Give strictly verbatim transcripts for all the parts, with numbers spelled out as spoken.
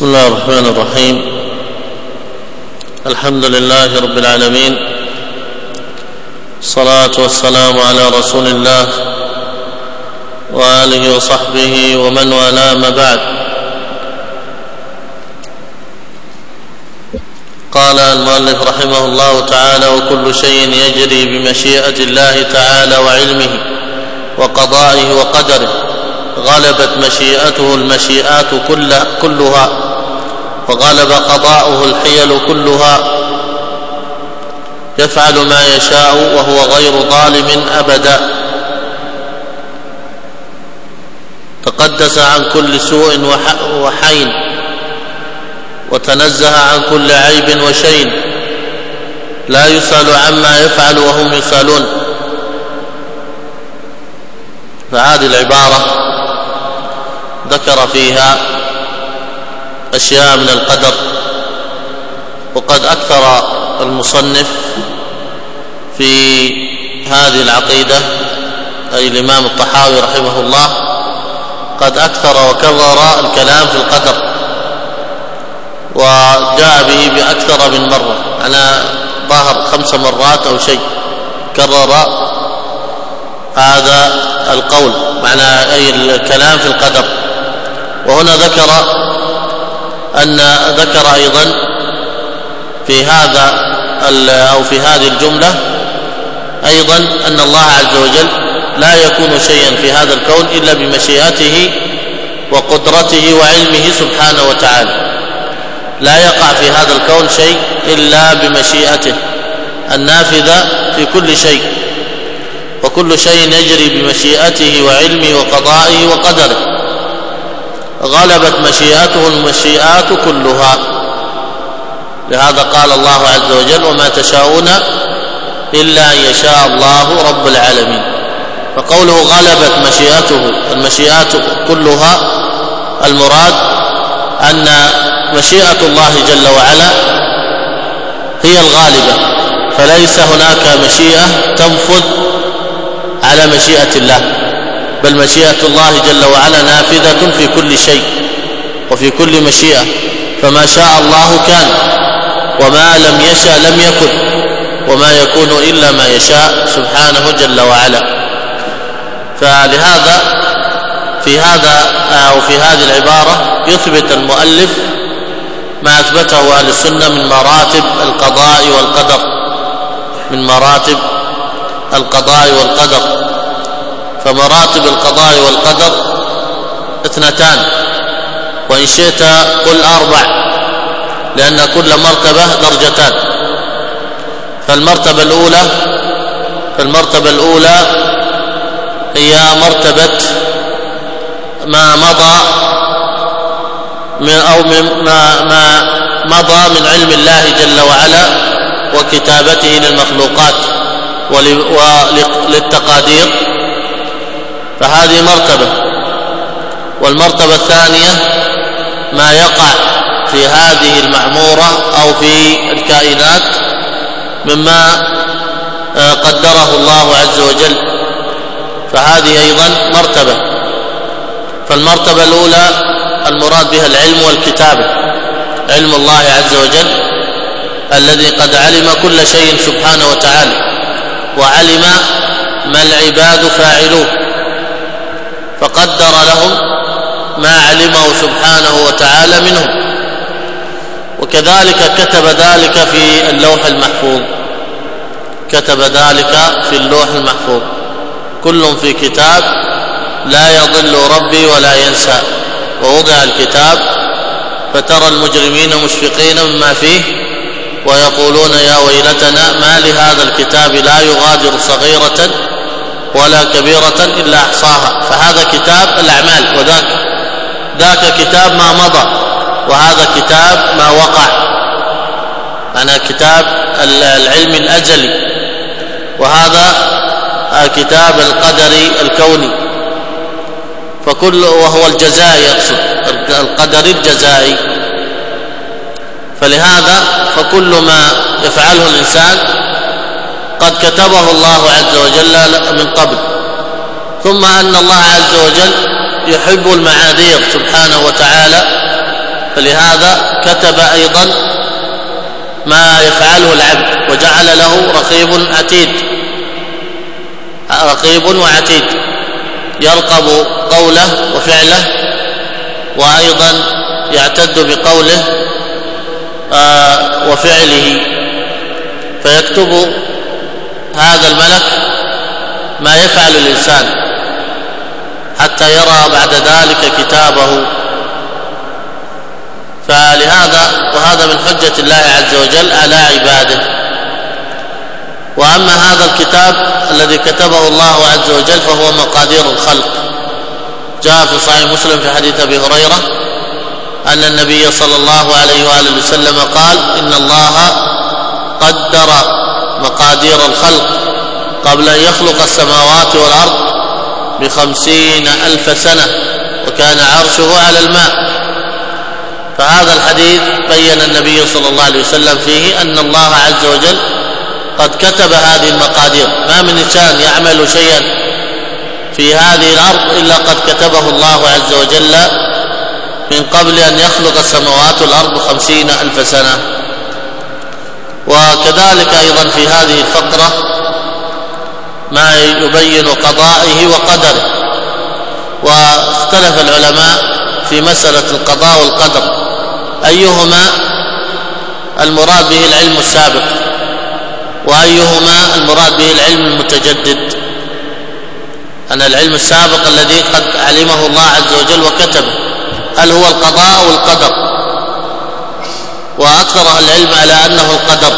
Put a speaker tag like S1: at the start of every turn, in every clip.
S1: بسم الله الرحمن الرحيم. الحمد لله رب العالمين، الصلاة والسلام على رسول الله وآله وصحبه ومن والاه، ما بعد. قال المؤلف رحمه الله تعالى: وكل شيء يجري بمشيئة الله تعالى وعلمه وقضائه وقدره، غلبت مشيئته المشيئات كلها، وغلب قضاؤه الحيل كلها، يفعل ما يشاء وهو غير ظالم أبدا، تقدس عن كل سوء وحين، وتنزه عن كل عيب وشين، لا يسأل عما يفعل وهم يسألون. فهذه العبارة ذكر فيها أشياء من القدر، وقد أكثر المصنف في هذه العقيدة أي الإمام الطحاوي رحمه الله قد أكثر وكرر الكلام في القدر، وجاء به بأكثر من مرة، أنا ظاهر خمس مرات أو شيء كرر هذا القول، معنى أي الكلام في القدر. وهنا ذكر أن ذكر أيضا في هذا أو في هذه الجملة أيضا أن الله عز وجل لا يكون شيئا في هذا الكون إلا بمشيئته وقدرته وعلمه سبحانه وتعالى، لا يقع في هذا الكون شيء إلا بمشيئته النافذة في كل شيء، وكل شيء يجري بمشيئته وعلمه وقضائه وقدره، غلبت مشيئته المشيئات كلها. لهذا قال الله عز وجل: وما تشاءون إلا أن يشاء الله رب العالمين. فقوله غلبت مشيئته المشيئات كلها، المراد أن مشيئة الله جل وعلا هي الغالبة، فليس هناك مشيئة تنفذ على مشيئة الله، بل مشيئة الله جل وعلا نافذة في كل شيء وفي كل مشيئة، فما شاء الله كان، وما لم يشاء لم يكن، وما يكون إلا ما يشاء سبحانه جل وعلا. فلهذا في هذا أو في هذه العبارة يثبت المؤلف ما أثبته أهل السنة من مراتب القضاء والقدر، من مراتب القضاء والقدر. فمراتب القضاء والقدر اثنتان، وإن شئت قل أربع، لأن كل مرتبة درجتان. فالمرتبة الأولى فالمرتبة الأولى هي مرتبة ما مضى من أو ما ما مضى من علم الله جل وعلا وكتابته للمخلوقات وللتقادير، فهذه مرتبة. والمرتبة الثانية ما يقع في هذه المعمورة أو في الكائنات مما قدره الله عز وجل، فهذه أيضا مرتبة. فالمرتبة الأولى المراد بها العلم والكتابة، علم الله عز وجل الذي قد علم كل شيء سبحانه وتعالى، وعلم ما العباد فاعلوه، فقدر لهم ما علمه سبحانه وتعالى منهم، وكذلك كتب ذلك في اللوح المحفوظ، كتب ذلك في اللوح المحفوظ، كل في كتاب لا يضل ربي ولا ينسى. ووضع الكتاب فترى المجرمين مشفقين مما فيه ويقولون يا ويلتنا ما لهذا الكتاب لا يغادر صغيرة ولا كبيرة إلا أحصاها. فهذا كتاب الأعمال، وذاك ذاك كتاب ما مضى، وهذا كتاب ما وقع، أنا كتاب العلم الأجلي، وهذا كتاب القدر الكوني. فكل وهو الجزاء، يقصد القدر الجزائي. فلهذا فكل ما يفعله الإنسان قد كتبه الله عز وجل من قبل. ثم أن الله عز وجل يحب المعاذير سبحانه وتعالى فلهذا كتب أيضا ما يفعله العبد وجعل له رقيب عتيد رقيب وعتيد يرقب قوله وفعله، وأيضا يعتد بقوله وفعله، فيكتب هذا الملك ما يفعل الإنسان حتى يرى بعد ذلك كتابه. فلهذا وهذا من حجة الله عز وجل على عباده. وأما هذا الكتاب الذي كتبه الله عز وجل فهو مقادير الخلق. جاء في صحيح مسلم في حديث أبي هريرة أن النبي صلى الله عليه وآله وسلم قال: إن الله قدر مقادير الخلق قبل أن يخلق السماوات والأرض بخمسين ألف سنة وكان عرشه على الماء. فهذا الحديث بين النبي صلى الله عليه وسلم فيه أن الله عز وجل قد كتب هذه المقادير. ما من إنسان يعمل شيئا في هذه الأرض إلا قد كتبه الله عز وجل من قبل أن يخلق السماوات والأرض خمسين ألف سنة. وكذلك أيضا في هذه الفقرة ما يبين قضائه وقدره. واختلف العلماء في مسألة القضاء والقدر أيهما المراد به العلم السابق وأيهما المراد به العلم المتجدد. أن العلم السابق الذي قد علمه الله عز وجل وكتبه هل هو القضاء أو القدر؟ وأكثر أهل العلم على أنه القدر،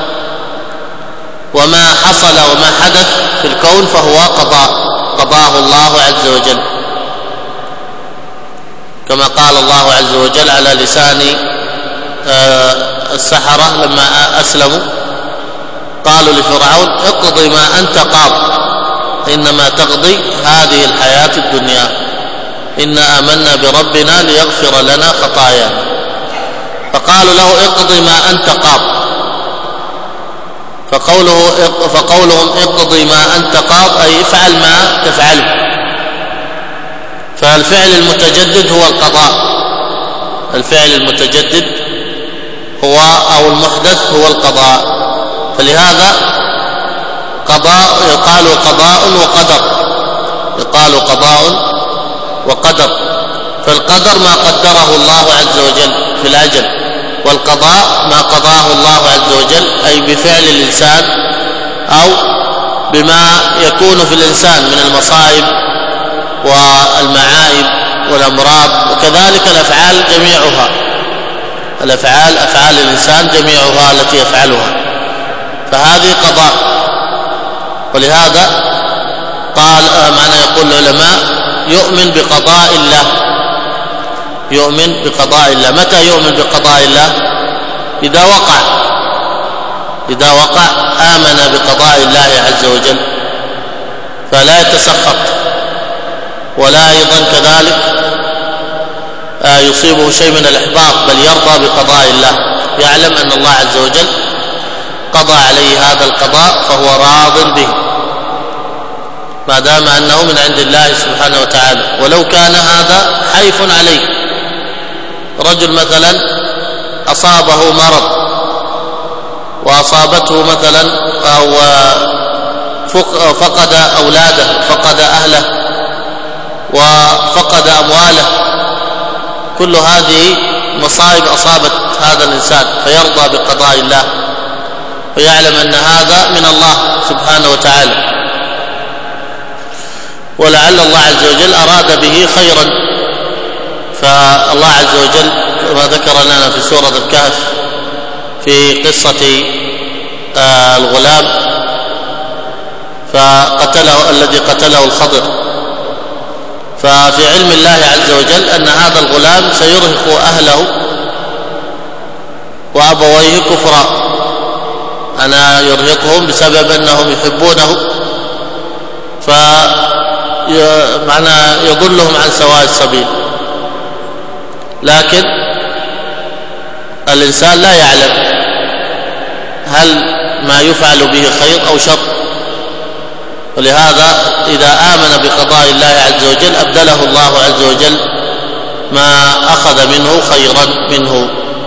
S1: وما حصل وما حدث في الكون فهو قضاء قضاه الله عز وجل، كما قال الله عز وجل على لسان السحرة لما أسلموا قالوا لفرعون: اقض ما أنت قاض إنما تقضي هذه الحياة الدنيا إنا آمنا بربنا ليغفر لنا خطايانا. فقالوا له: اقض ما أنت قاض. فقوله فقولهم اقض ما أنت قاض أي افعل ما تفعله. فالفعل المتجدد هو القضاء، الفعل المتجدد هو أو المحدث هو القضاء. فلهذا قضاء يقال قضاء وقدر، يقال قضاء وقدر. فالقدر ما قدره الله عز وجل في الأجل، والقضاء ما قضاه الله عز وجل أي بفعل الإنسان أو بما يكون في الإنسان من المصائب والمعائب والأمراض. وكذلك الأفعال جميعها، الأفعال أفعال الإنسان جميعها التي يفعلها، فهذه قضاء. ولهذا قال معنى يقول العلماء يؤمن بقضاء الله، يؤمن بقضاء الله. متى يؤمن بقضاء الله؟ إذا وقع، إذا وقع آمن بقضاء الله عز وجل فلا يتسخط، ولا أيضا كذلك يصيبه شيء من الإحباط، بل يرضى بقضاء الله، يعلم أن الله عز وجل قضى عليه هذا القضاء فهو راض به ما دام أنه من عند الله سبحانه وتعالى. ولو كان هذا حيف عليه، رجل مثلا أصابه مرض وأصابته مثلا أو فقد أولاده، فقد أهله، وفقد أمواله، كل هذه مصائب أصابت هذا الإنسان فيرضى بقضاء الله ويعلم أن هذا من الله سبحانه وتعالى، ولعل الله عز وجل أراد به خيرا. فالله عز وجل كما ذكر لنا في سورة الكهف في قصة الغلام فقتله الذي قتله الخضر، ففي علم الله عز وجل أن هذا الغلام سيرهق أهله وأبويه كفرا، أنا يرهقهم بسبب أنهم يحبونه، فمعنى يضلهم عن سواء السبيل. لكن الإنسان لا يعلم هل ما يفعل به خير أو شر، ولهذا إذا آمن بقضاء الله عز وجل أبدله الله عز وجل ما أخذ منه خيرا منه.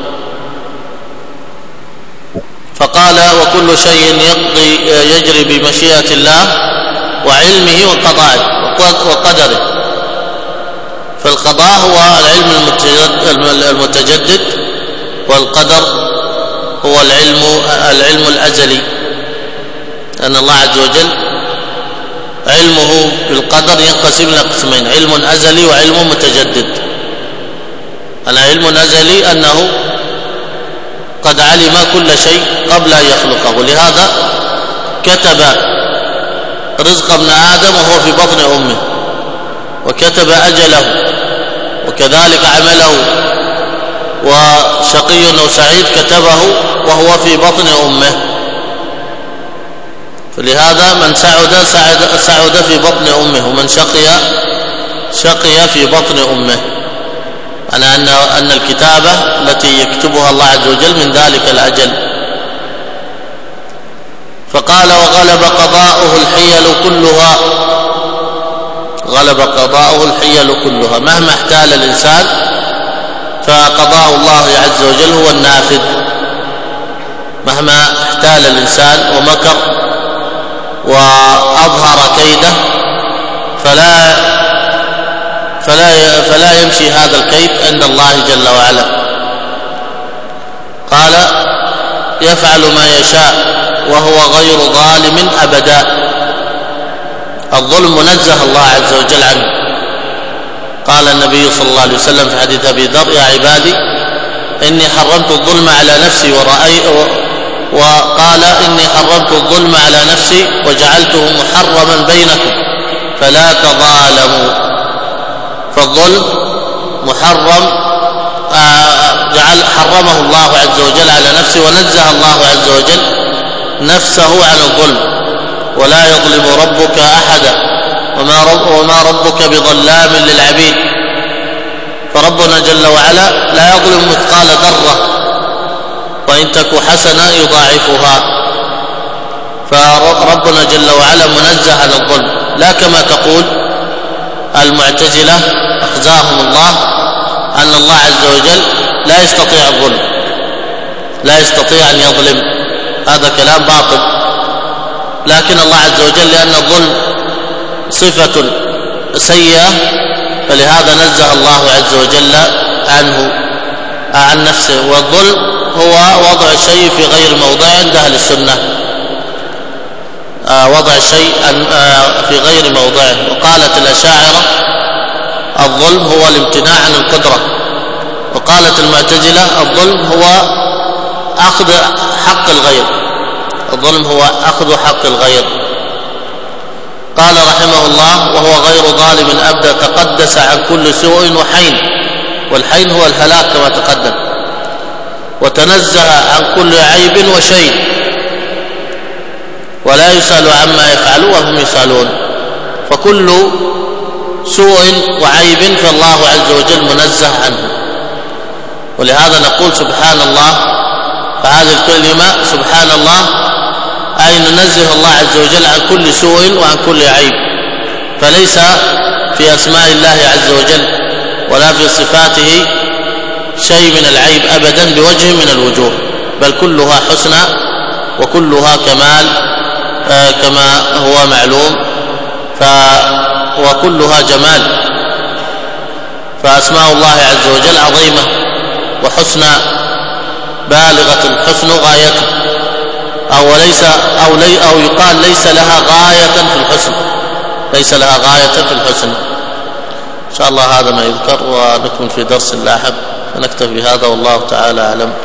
S1: فقال وكل شيء يقضي يجري بمشيئة الله وعلمه وقضائه وقدره. فالقضاء هو العلم المتجدد، والقدر هو العلم العلم الأزلي، أن الله عز وجل علمه بالقدر ينقسم إلى قسمين: علم أزلي وعلم متجدد. العلم الأزلي أنه قد علم كل شيء قبل أن يخلقه، ولهذا كتب رزق ابن آدم وهو في بطن أمه، وكتب أجله، وكذلك عمله، وشقي أو سعيد كتبه وهو في بطن أمه. فلهذا من سعد سعد, سعد في بطن أمه، ومن شقي شقي في بطن أمه، على أن أن الكتابة التي يكتبها الله عز وجل من ذلك الأجل. فقال وغلب قضاؤه الحيل كلها، غلب قضاؤه الحيل كلها، مهما احتال الإنسان فقضاء الله عز وجل هو النافذ. مهما احتال الإنسان ومكر وأظهر كيده فلا فلا فلا يمشي هذا الكيد عند الله جل وعلا. قال يفعل ما يشاء وهو غير ظالم أبدا. الظلم منزه الله عز وجل عنه. قال النبي صلى الله عليه وسلم في حديث أبي ذر: يا عبادي إني حرمت الظلم على نفسي ورأي وقال إني حرمت الظلم على نفسي وجعلته محرما بينكم فلا تظالموا. فالظلم محرم، جعل حرمه الله عز وجل على نفسه، ونزه الله عز وجل نفسه عن الظلم. ولا يظلم ربك أحدا وما, رب وما ربك بظلام للعبيد. فربنا جل وعلا لا يظلم مثقال ذرة، وإن تك حسنة يضاعفها. فربنا جل وعلا منزه عن الظلم، لا كما تقول المعتزلة أخزاهم الله أن الله عز وجل لا يستطيع الظلم، لا يستطيع أن يظلم. هذا كلام باطل. لكن الله عز وجل لأن الظلم صفة سيئة فلهذا نزه الله عز وجل عنه عن نفسه. والظلم هو وضع الشيء في غير موضعه عند أهل السنة، وضع الشيء في غير موضعه. وقالت الأشاعرة الظلم هو الامتناع عن القدرة، وقالت المعتزلة الظلم هو أخذ حق الغير، الظلم هو أخذ حق الغير. قال رحمه الله وهو غير ظالم أبدا تقدس عن كل سوء وحين، والحين هو الهلاك كما تقدم، وتنزه عن كل عيب وشين، ولا يسأل عما يفعل وهم يسألون. فكل سوء وعيب فالله عز وجل منزه عنه. ولهذا نقول سبحان الله. فهذه الكلمة سبحان الله أي ننزه الله عز وجل عن كل سوء وعن كل عيب، فليس في أسماء الله عز وجل ولا في صفاته شيء من العيب أبدا بوجه من الوجوه، بل كلها حسنى وكلها كمال آه كما هو معلوم، ف وكلها جمال. فأسماء الله عز وجل عظيمة وحسنى بالغة الحسن غايته، أو ليس أو, لي أو يقال ليس لها غاية في الحسن، ليس لها غاية في الحسن. إن شاء الله هذا ما يذكر، ونكمل في درس لاحق، فنكتفي بهذا والله تعالى أعلم.